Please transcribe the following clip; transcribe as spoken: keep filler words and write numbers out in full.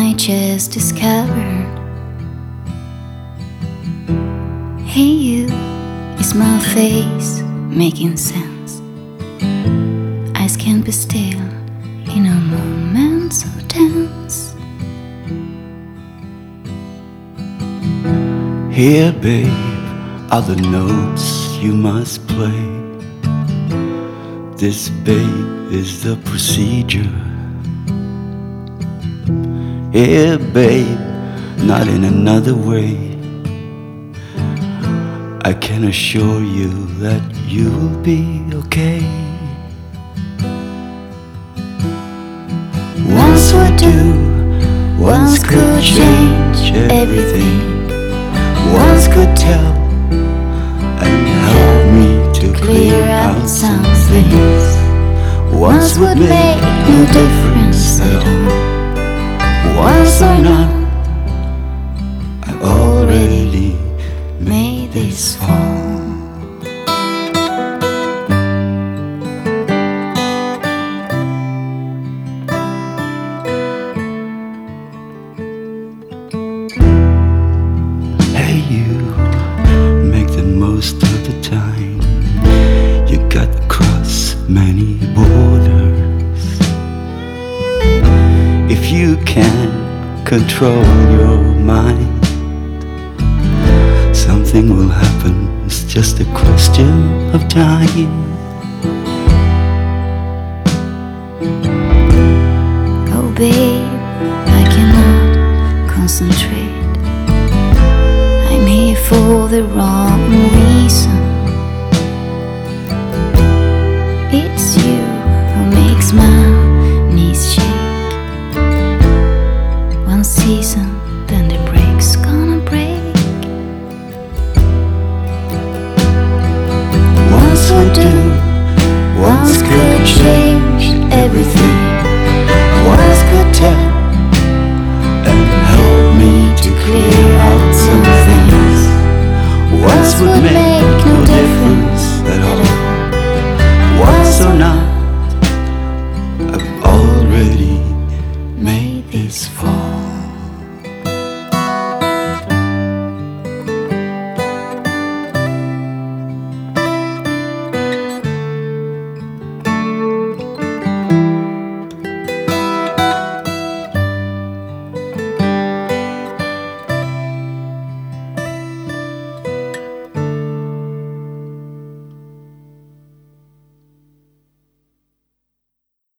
I just discovered. Hey you, a small face making sense. Eyes can't be still in a moment so tense. Here babe are the notes you must play. This babe is the procedure. Here babe, not in another way. I can assure you that you'll be okay. Once would do, once could change everything. Once could tell and help me to Clear out some things. Once would make no difference at all. Once or not, I already made this fall. Hey you, make the most of the time. You got to cross many borders. If you can't control your mind, something will happen. It's just a question of time. Oh babe, I cannot concentrate. I'm here for the wrong reason. It's you who makes my knees shake. One season, then the break's gonna break. Once would do, once could change everything. Once could tell and help me to clear out some things. Once would make